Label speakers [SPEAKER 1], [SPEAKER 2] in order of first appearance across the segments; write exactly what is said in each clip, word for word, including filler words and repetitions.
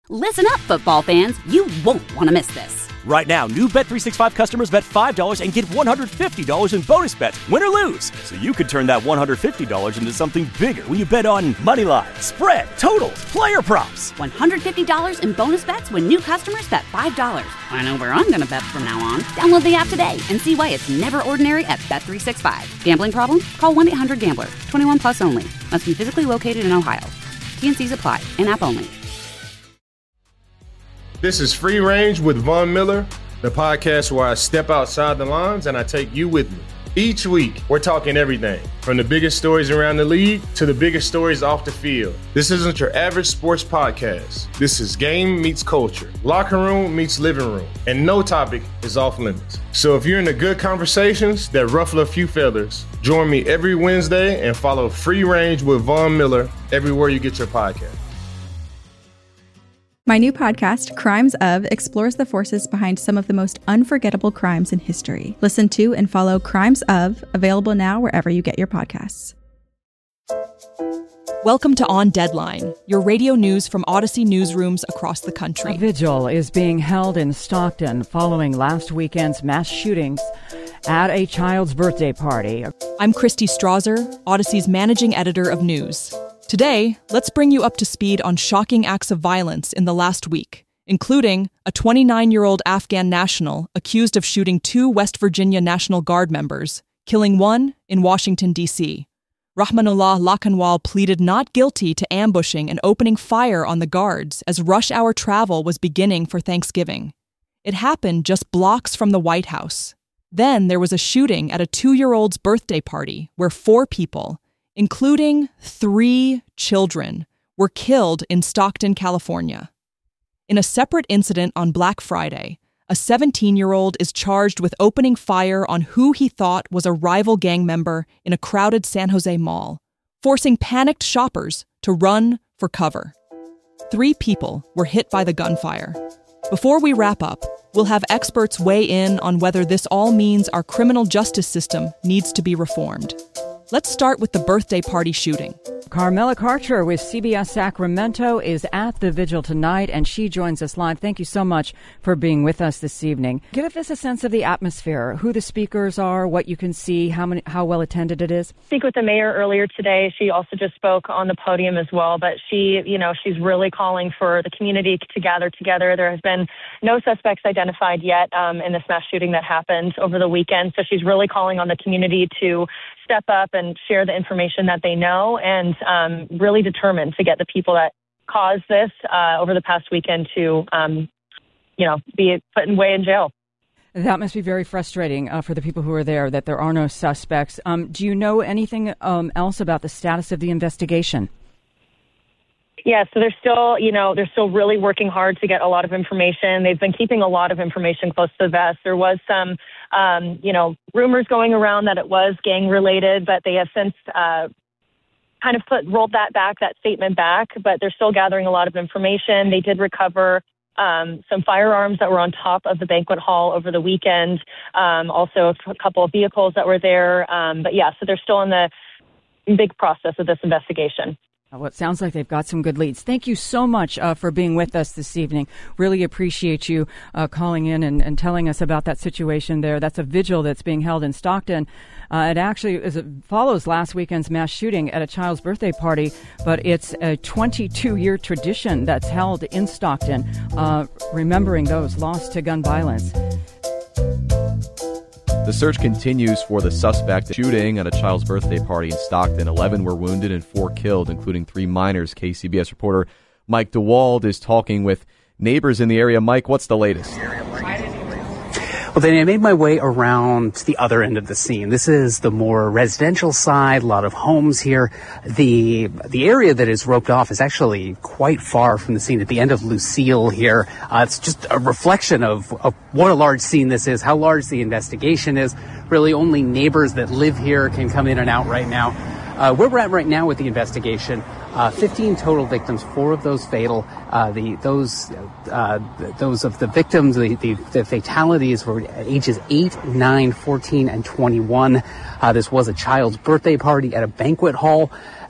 [SPEAKER 1] Listen up, football fans. You won't want to miss this.
[SPEAKER 2] Right now, new Bet three sixty-five customers bet five dollars and get one hundred fifty dollars in bonus bets, win or lose. So you could turn that one hundred fifty dollars into something bigger when you bet on money line, spread, totals, player props.
[SPEAKER 1] one hundred fifty dollars in bonus bets when new customers bet five dollars. I know where I'm going to bet from now on. Download the app today and see why it's never ordinary at Bet three sixty-five. Gambling problem? Call one eight hundred gambler. twenty-one plus only. Must be physically located in Ohio. T N Cs apply. In-app only.
[SPEAKER 3] This is Free Range with Von Miller, the podcast where I step outside the lines and I take you with me. Each week, we're talking everything from the biggest stories around the league to the biggest stories off the field. This isn't your average sports podcast. This is game meets culture, locker room meets living room, and no topic is off limits. So if you're into good conversations that ruffle a few feathers, join me every Wednesday and follow Free Range with Von Miller everywhere you get your podcast.
[SPEAKER 4] My new podcast, Crimes Of, explores the forces behind some of the most unforgettable crimes in history. Listen to and follow Crimes Of, available now wherever you get your podcasts.
[SPEAKER 5] Welcome to On Deadline, your radio news from Odyssey newsrooms across the country.
[SPEAKER 6] A vigil is being held in Stockton following last weekend's mass shootings at a child's birthday party.
[SPEAKER 5] I'm Christy Strasser, Odyssey's managing editor of news. Today, let's bring you up to speed on shocking acts of violence in the last week, including a twenty-nine-year-old Afghan national accused of shooting two West Virginia National Guard members, killing one in Washington, D C Rahmanullah Lakhanwal pleaded not guilty to ambushing and opening fire on the guards as rush hour travel was beginning for Thanksgiving. It happened just blocks from the White House. Then there was a shooting at a two-year-old's birthday party where four people, including three children, were killed in Stockton, California. In a separate incident on Black Friday, a seventeen-year-old is charged with opening fire on who he thought was a rival gang member in a crowded San Jose mall, forcing panicked shoppers to run for cover. Three people were hit by the gunfire. Before we wrap up, we'll have experts weigh in on whether this all means our criminal justice system needs to be reformed. Let's start with the birthday party shooting.
[SPEAKER 6] Carmela Karcher with C B S Sacramento is at the vigil tonight, and she joins us live. Thank you so much for being with us this evening. Give us a sense of the atmosphere, who the speakers are, what you can see, how many, how well attended it is.
[SPEAKER 7] Speak with the mayor earlier today. She also just spoke on the podium as well, but she, you know, she's really calling for the community to gather together. There has been no suspects identified yet um, in this mass shooting that happened over the weekend, so she's really calling on the community to step up and share the information that they know and um, really determined to get the people that caused this uh, over the past weekend to, um, you know, be put away in jail.
[SPEAKER 6] That must be very frustrating uh, for the people who are there, that there are no suspects. Um, do you know anything um, else about the status of the investigation?
[SPEAKER 7] Yeah, so they're still, you know, they're still really working hard to get a lot of information. They've been keeping a lot of information close to the vest. There was some, um, you know, rumors going around that it was gang related, but they have since uh, kind of put rolled that back, that statement back. But they're still gathering a lot of information. They did recover um, some firearms that were on top of the banquet hall over the weekend. Um, also, a couple of vehicles that were there. Um, but yeah, so they're still in the big process of this investigation.
[SPEAKER 6] Well, it sounds like they've got some good leads. Thank you so much uh, for being with us this evening. Really appreciate you uh, calling in and, and telling us about that situation there. That's a vigil that's being held in Stockton. Uh, it actually is, it follows last weekend's mass shooting at a child's birthday party, but it's a twenty-two-year tradition that's held in Stockton, uh, remembering those lost to gun violence.
[SPEAKER 8] The search continues for the suspect shooting at a child's birthday party in Stockton. Eleven were wounded and four killed, including three minors. K C B S reporter Mike DeWald is talking with neighbors in the area. Mike, what's the latest?
[SPEAKER 9] Well, then I made my way around the other end of the scene. This is the more residential side, a lot of homes here. The the area that is roped off is actually quite far from the scene at the end of Lucille here. Uh, it's just a reflection of, of what a large scene this is, how large the investigation is. Really only neighbors that live here can come in and out right now. Uh, where we're at right now with the investigation, uh, fifteen total victims, four of those fatal. Uh, the those uh, those of the victims, the, the, the fatalities were ages eight, nine, fourteen, and twenty-one. Uh, this was a child's birthday party at a banquet hall.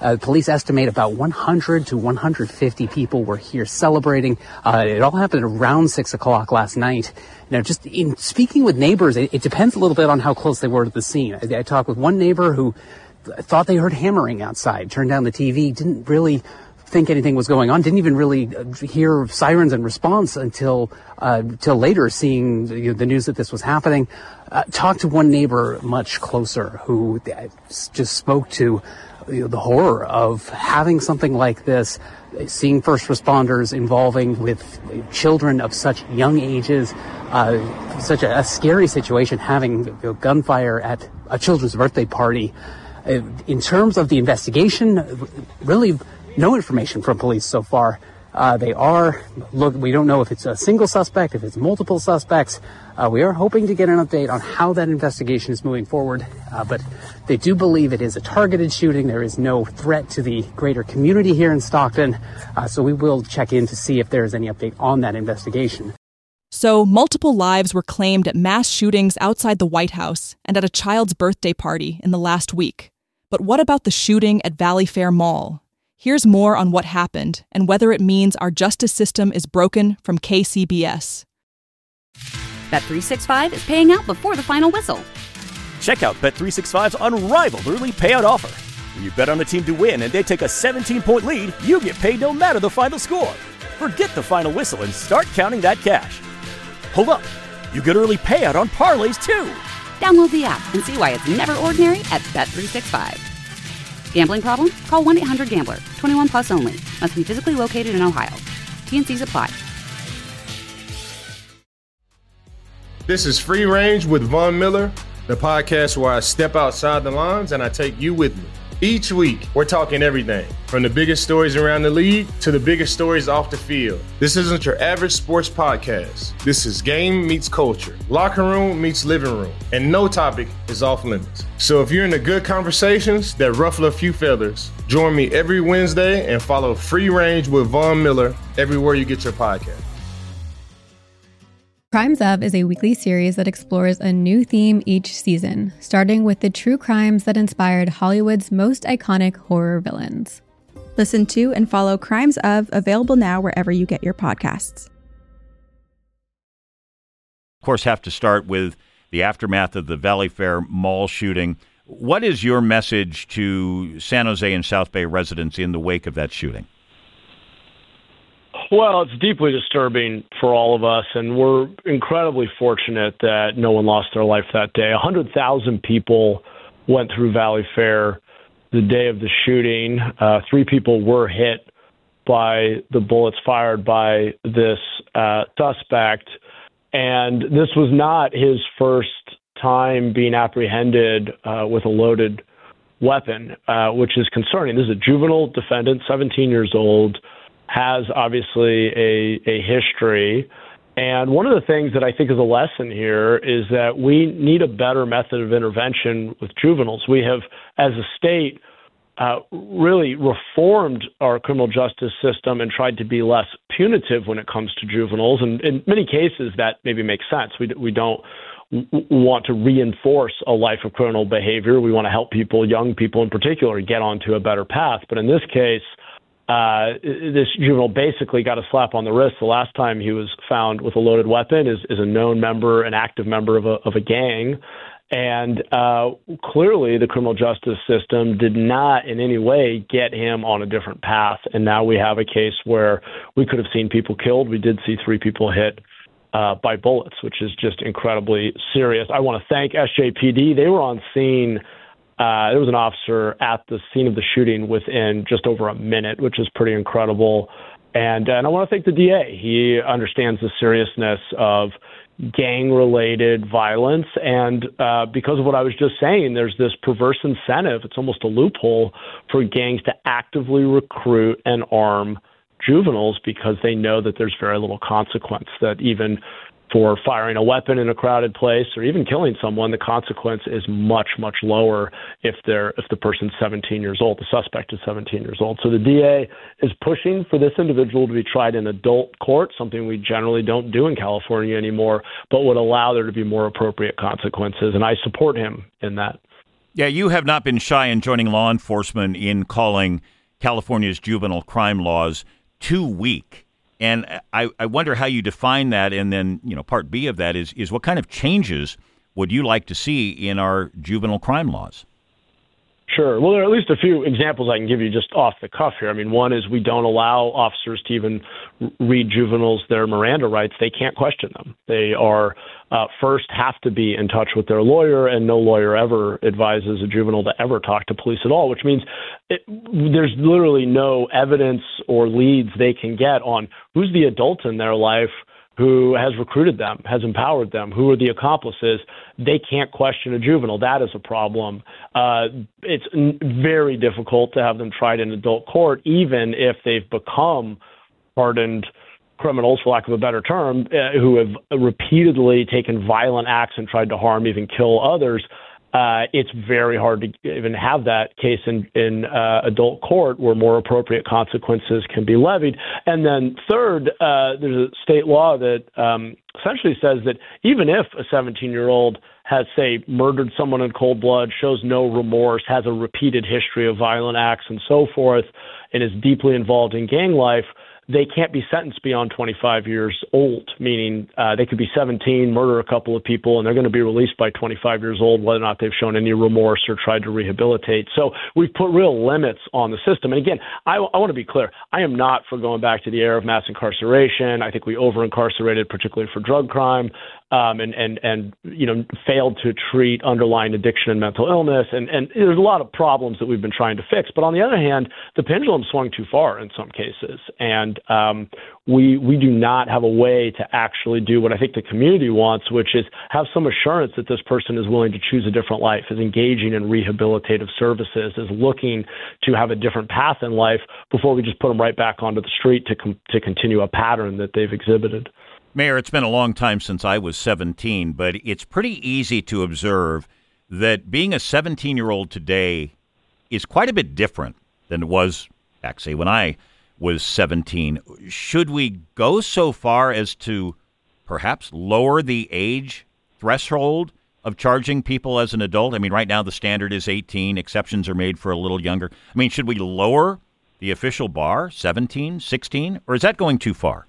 [SPEAKER 9] Uh, police estimate about one hundred to one hundred fifty people were here celebrating. Uh, it all happened around six o'clock last night. Now, just in speaking with neighbors, it, it depends a little bit on how close they were to the scene. I, I talked with one neighbor who thought they heard hammering outside, turned down the T V, didn't really think anything was going on, didn't even really hear sirens and response until uh, till later, seeing you know, the news that this was happening. Uh, talked to one neighbor much closer who just spoke to you know, the horror of having something like this, seeing first responders involving with children of such young ages, uh, such a, a scary situation, having you know, gunfire at a children's birthday party. Uh, in terms of the investigation, really no information from police so far. Uh, they are, look, we don't know if it's a single suspect, if it's multiple suspects. Uh, we are hoping to get an update on how that investigation is moving forward. Uh, but they do believe it is a targeted shooting. There is no threat to the greater community here in Stockton. Uh, so we will check in to see if there is any update on that investigation.
[SPEAKER 5] So, multiple lives were claimed at mass shootings outside the White House and at a child's birthday party in the last week. But what about the shooting at Valley Fair Mall? Here's more on what happened and whether it means our justice system is broken from K C B S.
[SPEAKER 1] Bet three sixty-five is paying out before the final whistle.
[SPEAKER 2] Check out Bet three sixty-five's unrivaled early payout offer. When you bet on a team to win and they take a seventeen-point lead, you get paid no matter the final score. Forget the final whistle and start counting that cash. Hold up. You get early payout on parlays, too.
[SPEAKER 1] Download the app and see why it's never ordinary at Bet three sixty-five. Gambling problem? Call one eight hundred gambler. twenty-one plus only. Must be physically located in Ohio. T N Cs apply.
[SPEAKER 3] This is Free Range with Von Miller, the podcast where I step outside the lines and I take you with me. Each week, we're talking everything from the biggest stories around the league to the biggest stories off the field. This isn't your average sports podcast. This is game meets culture, locker room meets living room, and no topic is off limits. So if you're into good conversations that ruffle a few feathers, join me every Wednesday and follow Free Range with Von Miller everywhere you get your podcast.
[SPEAKER 10] Crimes Of is a weekly series that explores a new theme each season, starting with the true crimes that inspired Hollywood's most iconic horror villains.
[SPEAKER 4] Listen to and follow Crimes Of, available now wherever you get your podcasts.
[SPEAKER 11] Of course, have to start with the aftermath of the Valley Fair Mall shooting. What is your message to San Jose and South Bay residents in the wake of that shooting?
[SPEAKER 12] Well, it's deeply disturbing for all of us, and we're incredibly fortunate that no one lost their life that day. one hundred thousand people went through Valley Fair the day of the shooting. Uh, three people were hit by the bullets fired by this uh, suspect, and this was not his first time being apprehended uh, with a loaded weapon, uh, which is concerning. This is a juvenile defendant, seventeen years old, has obviously a, a history. And one of the things that I think is a lesson here is that we need a better method of intervention with juveniles. We have, as a state, uh, really reformed our criminal justice system and tried to be less punitive when it comes to juveniles. And in many cases, that maybe makes sense. We, we don't w- want to reinforce a life of criminal behavior. We want to help people, young people in particular, get onto a better path. But in this case, Uh, this juvenile basically got a slap on the wrist. The last time he was found with a loaded weapon is, is a known member, an active member of a, of a gang. And uh, clearly the criminal justice system did not in any way get him on a different path. And now we have a case where we could have seen people killed. We did see three people hit uh, by bullets, which is just incredibly serious. I want to thank S J P D. They were on scene. Uh, there was an officer at the scene of the shooting within just over a minute, which is pretty incredible. And, and I want to thank the D A. He understands the seriousness of gang-related violence. And uh, because of what I was just saying, there's this perverse incentive. It's almost a loophole for gangs to actively recruit and arm juveniles because they know that there's very little consequence, that even for firing a weapon in a crowded place or even killing someone, the consequence is much, much lower if they're if the person's seventeen years old, the suspect is seventeen years old. So the D A is pushing for this individual to be tried in adult court, something we generally don't do in California anymore, but would allow there to be more appropriate consequences. And I support him in that.
[SPEAKER 11] Yeah, you have not been shy in joining law enforcement in calling California's juvenile crime laws too weak. And I, I wonder how you define that. And then, you know, part B of that is, is what kind of changes would you like to see in our juvenile crime laws?
[SPEAKER 12] Sure. Well, there are at least a few examples I can give you just off the cuff here. I mean, one is we don't allow officers to even read juveniles their Miranda rights. They can't question them. They are uh, first have to be in touch with their lawyer, and no lawyer ever advises a juvenile to ever talk to police at all, which means it, there's literally no evidence or leads they can get on who's the adult in their life who has recruited them, has empowered them, who are the accomplices. They can't question a juvenile. That is a problem. Uh, it's n- very difficult to have them tried in adult court, even if they've become hardened criminals, for lack of a better term, uh, who have repeatedly taken violent acts and tried to harm, even kill others. Uh, it's very hard to even have that case in, in uh, adult court where more appropriate consequences can be levied. And then third, uh, there's a state law that um, essentially says that even if a seventeen-year-old has, say, murdered someone in cold blood, shows no remorse, has a repeated history of violent acts and so forth, and is deeply involved in gang life, they can't be sentenced beyond twenty-five years old, meaning uh, they could be seventeen, murder a couple of people, and they're going to be released by twenty-five years old, whether or not they've shown any remorse or tried to rehabilitate. So we've put real limits on the system. And again, I, I want to be clear. I am not for going back to the era of mass incarceration. I think we over-incarcerated, particularly for drug crime. Um, and, and, and, you know, failed to treat underlying addiction and mental illness. And, and there's a lot of problems that we've been trying to fix. But on the other hand, the pendulum swung too far in some cases. And um, we we do not have a way to actually do what I think the community wants, which is have some assurance that this person is willing to choose a different life, is engaging in rehabilitative services, is looking to have a different path in life before we just put them right back onto the street to com- to continue a pattern that they've exhibited.
[SPEAKER 11] Mayor, it's been a long time since I was seventeen, but it's pretty easy to observe that being a seventeen-year-old today is quite a bit different than it was back, say, when I was seventeen. Should we go so far as to perhaps lower the age threshold of charging people as an adult? I mean, right now the standard is eighteen. Exceptions are made for a little younger. I mean, should we lower the official bar, seventeen, sixteen, or is that going too far?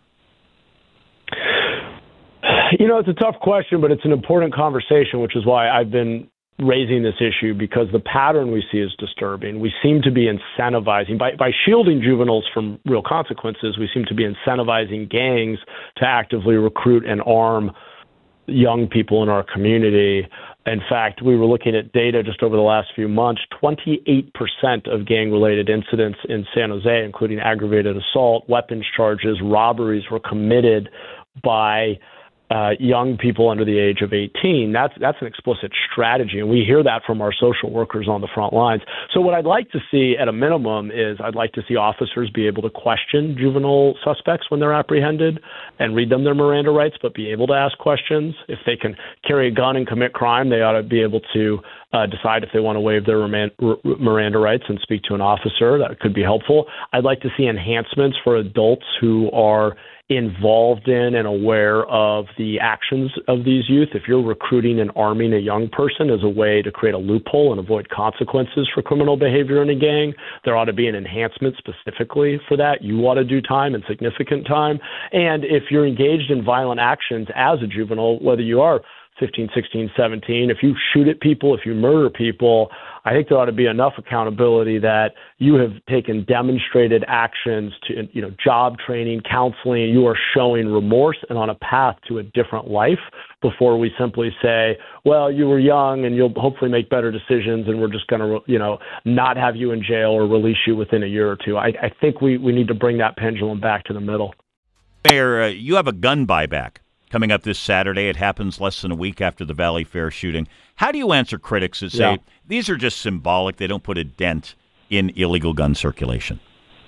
[SPEAKER 12] You know, it's a tough question, but it's an important conversation, which is why I've been raising this issue, because the pattern we see is disturbing. We seem to be incentivizing, by, by shielding juveniles from real consequences, we seem to be incentivizing gangs to actively recruit and arm young people in our community. In fact, we were looking at data just over the last few months. twenty-eight percent of gang-related incidents in San Jose, including aggravated assault, weapons charges, robberies, were committed by Uh, young people under the age of eighteen. That's that's an explicit strategy, and we hear that from our social workers on the front lines. So what I'd like to see at a minimum is I'd like to see officers be able to question juvenile suspects when they're apprehended and read them their Miranda rights, but be able to ask questions. If they can carry a gun and commit crime, they ought to be able to uh, decide if they want to waive their Miranda rights and speak to an officer. That could be helpful. I'd like to see enhancements for adults who are involved in and aware of the actions of these youth. If you're recruiting and arming a young person as a way to create a loophole and avoid consequences for criminal behavior in a gang, there ought to be an enhancement specifically for that. You ought to do time and significant time. And if you're engaged in violent actions as a juvenile, whether you are fifteen, sixteen, seventeen, if you shoot at people, if you murder people, I think there ought to be enough accountability that you have taken demonstrated actions to, you know, job training, counseling, you are showing remorse and on a path to a different life before we simply say, well, you were young and you'll hopefully make better decisions and we're just going to, you know, not have you in jail or release you within a year or two. I, I think we, we need to bring that pendulum back to the middle.
[SPEAKER 11] Mayor, uh, you have a gun buyback coming up this Saturday. It happens less than a week after the Valley Fair shooting. How do you answer critics that say, yeah, these are just symbolic, they don't put a dent in illegal gun circulation?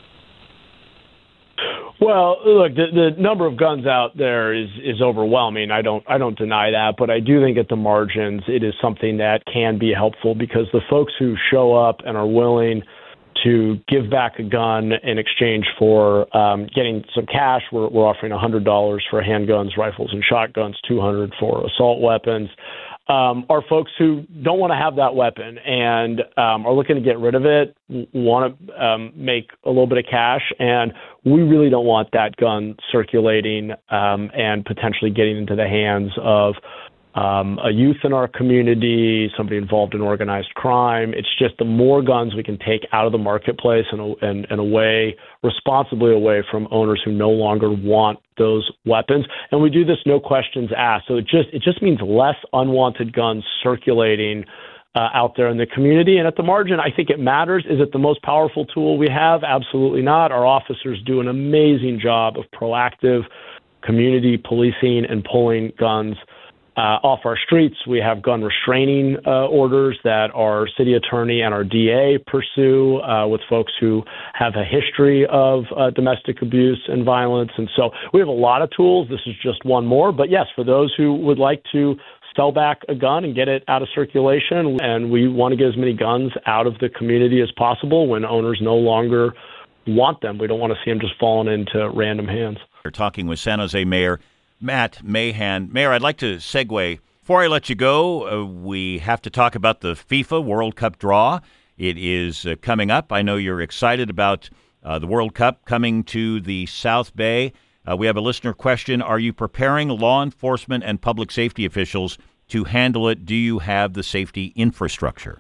[SPEAKER 12] Well, look, the, the number of guns out there is, is overwhelming. I don't I don't deny that, but I do think at the margins it is something that can be helpful, because the folks who show up and are willing to give back a gun in exchange for um, getting some cash, we're, we're offering one hundred dollars for handguns, rifles, and shotguns, two hundred dollars for assault weapons. um, are folks who don't want to have that weapon and um, are looking to get rid of it, want to um, make a little bit of cash, and we really don't want that gun circulating um, and potentially getting into the hands of Um, a youth in our community, somebody involved in organized crime. It's just the more guns we can take out of the marketplace and, and, and away, responsibly away from owners who no longer want those weapons. And we do this no questions asked. So it just it just means less unwanted guns circulating uh, out there in the community. And at the margin, I think it matters. Is it the most powerful tool we have? Absolutely not. Our officers do an amazing job of proactive community policing and pulling guns Uh, off our streets. We have gun restraining uh, orders that our city attorney and our D A pursue uh, with folks who have a history of uh, domestic abuse and violence. And so we have a lot of tools. This is just one more. But yes, for those who would like to sell back a gun and get it out of circulation, and we want to get as many guns out of the community as possible when owners no longer want them. We don't want to see them just falling into random hands.
[SPEAKER 11] We're talking with San Jose Mayor Matt Mahan. Mayor, I'd like to segue. Before I let you go, uh, we have to talk about the FIFA World Cup draw. It is uh, coming up. I know you're excited about uh, the World Cup coming to the South Bay. Uh, we have a listener question. Are you preparing law enforcement and public safety officials to handle it? Do you have the safety infrastructure?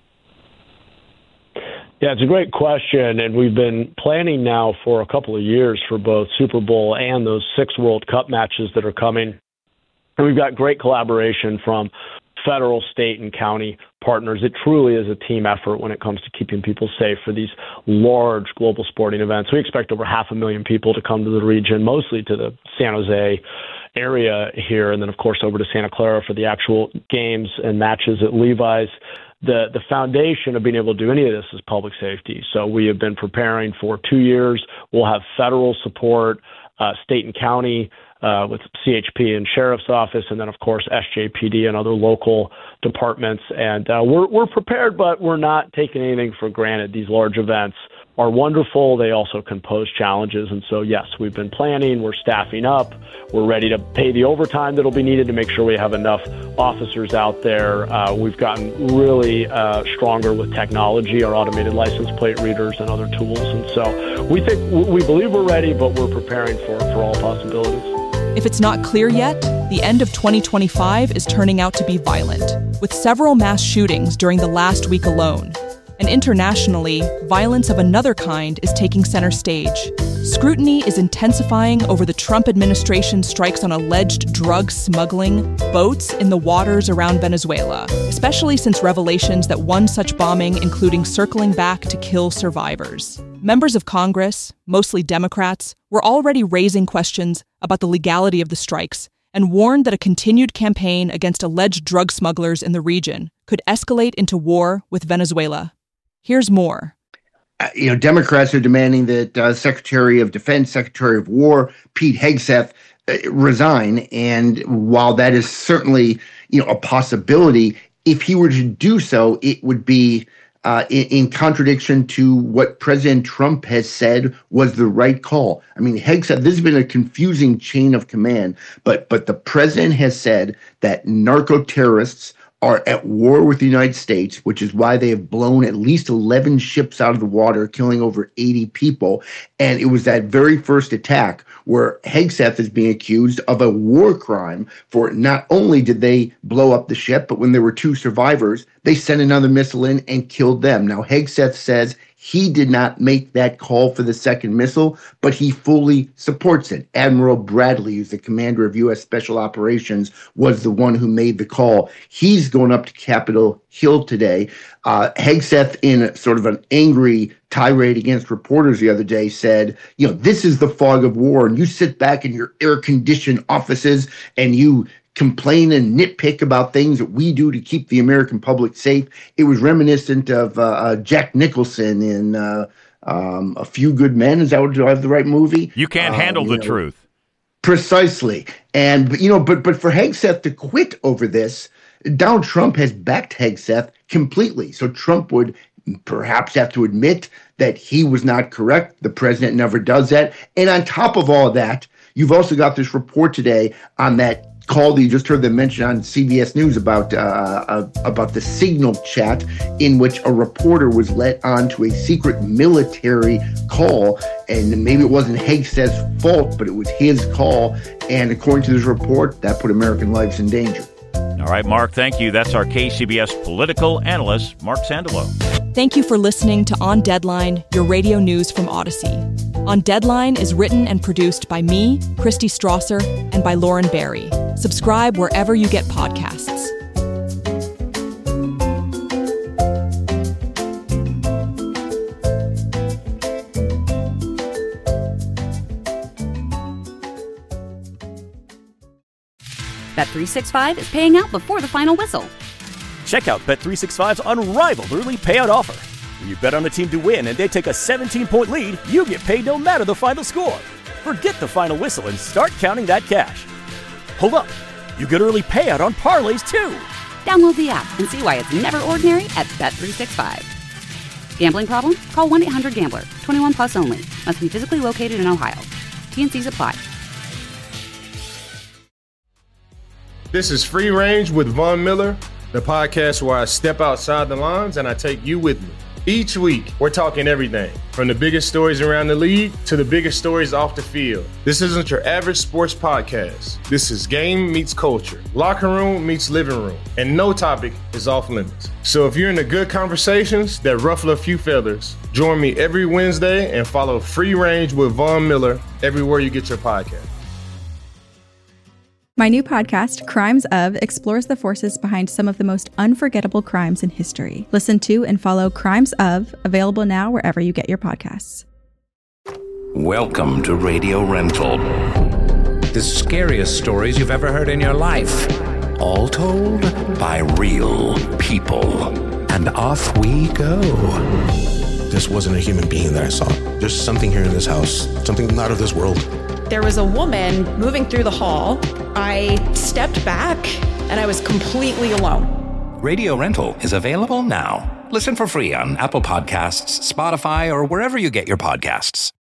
[SPEAKER 12] Yeah, it's a great question, and we've been planning now for a couple of years for both Super Bowl and those six World Cup matches that are coming. And we've got great collaboration from federal, state, and county partners. It truly is a team effort when it comes to keeping people safe for these large global sporting events. We expect over half a million people to come to the region, mostly to the San Jose area here, and then, of course, over to Santa Clara for the actual games and matches at Levi's. The the foundation of being able to do any of this is public safety. So we have been preparing for two years. We'll have federal support, uh, state and county uh, with C H P and Sheriff's Office, and then, of course, S J P D and other local departments. And uh, we're we're prepared, but we're not taking anything for granted. These large events are wonderful. They also can pose challenges. And so, yes, we've been planning. We're staffing up. We're ready to pay the overtime that'll be needed to make sure we have enough officers out there. Uh, we've gotten really uh, stronger with technology, our automated license plate readers and other tools. And so we think, we believe we're ready, but we're preparing for, for all possibilities.
[SPEAKER 5] If it's not clear yet, the end of twenty twenty-five is turning out to be violent, with several mass shootings during the last week alone. And internationally, violence of another kind is taking center stage. Scrutiny is intensifying over the Trump administration strikes on alleged drug smuggling boats in the waters around Venezuela, especially since revelations that one such bombing, including circling back to kill survivors. Members of Congress, mostly Democrats, were already raising questions about the legality of the strikes and warned that a continued campaign against alleged drug smugglers in the region could escalate into war with Venezuela. Here's more.
[SPEAKER 13] Uh, you know, Democrats are demanding that uh, Secretary of Defense, Secretary of War, Pete Hegseth, uh, resign. And while that is certainly, you know, a possibility, if he were to do so, it would be uh, in, in contradiction to what President Trump has said was the right call. I mean, Hegseth, this has been a confusing chain of command, but but the president has said that narco-terrorists are at war with the United States, which is why they have blown at least eleven ships out of the water, killing over eighty people. And it was that very first attack where Hegseth is being accused of a war crime for not only did they blow up the ship, but when there were two survivors, they sent another missile in and killed them. Now, Hegseth says he did not make that call for the second missile, but he fully supports it. Admiral Bradley, who's the commander of U S Special Operations, was the one who made the call. He's going up to Capitol Hill today. Uh, Hegseth, in a, sort of an angry tirade against reporters the other day, said, you know, this is the fog of war, and you sit back in your air-conditioned offices and you complain and nitpick about things that we do to keep the American public safe. It was reminiscent of uh, uh, Jack Nicholson in uh, um, A Few Good Men. Is that what, do I have the right movie?
[SPEAKER 11] You can't um, handle the know, truth.
[SPEAKER 13] Precisely. And, you know, but but for Hegseth to quit over this, Donald Trump has backed Hegseth completely. So Trump would perhaps have to admit that he was not correct. The president never does that. And on top of all that, you've also got this report today on that called, you just heard them mention on C B S News about uh, uh, about the Signal chat in which a reporter was let onto a secret military call, and maybe it wasn't Hegseth's fault, but it was his call, and according to this report, that put American lives in danger.
[SPEAKER 11] All right, Mark, thank you. That's our K C B S political analyst, Mark Sandalo.
[SPEAKER 5] Thank you for listening to On Deadline, your radio news from Odyssey. On Deadline is written and produced by me, Christy Strasser, and by Lauren Barry. Subscribe wherever you get podcasts.
[SPEAKER 1] Bet three sixty-five is paying out before the final whistle.
[SPEAKER 2] Check out Bet three sixty-five's unrivaled early payout offer. When you bet on a team to win and they take a seventeen-point lead, you get paid no matter the final score. Forget the final whistle and start counting that cash. Hold up. You get early payout on parlays, too.
[SPEAKER 1] Download the app and see why it's never ordinary at Bet three sixty-five. Gambling problem? Call one eight hundred gambler. twenty-one plus only. Must be physically located in Ohio. T and Cs apply.
[SPEAKER 3] This is Free Range with Von Miller, the podcast where I step outside the lines and I take you with me. Each week, we're talking everything from the biggest stories around the league to the biggest stories off the field. This isn't your average sports podcast. This is game meets culture, locker room meets living room, and no topic is off limits. So if you're into good conversations that ruffle a few feathers, join me every Wednesday and follow Free Range with Von Miller everywhere you get your podcast.
[SPEAKER 4] My new podcast, Crimes Of, explores the forces behind some of the most unforgettable crimes in history. Listen to and follow Crimes Of, available now wherever you get your podcasts.
[SPEAKER 14] Welcome to Radio Rental. The scariest stories you've ever heard in your life. All told by real people. And off we go.
[SPEAKER 15] This wasn't a human being that I saw. There's something here in this house, something not of this world.
[SPEAKER 16] There was a woman moving through the hall. I stepped back and I was completely alone.
[SPEAKER 14] Radio Rental is available now. Listen for free on Apple Podcasts, Spotify, or wherever you get your podcasts.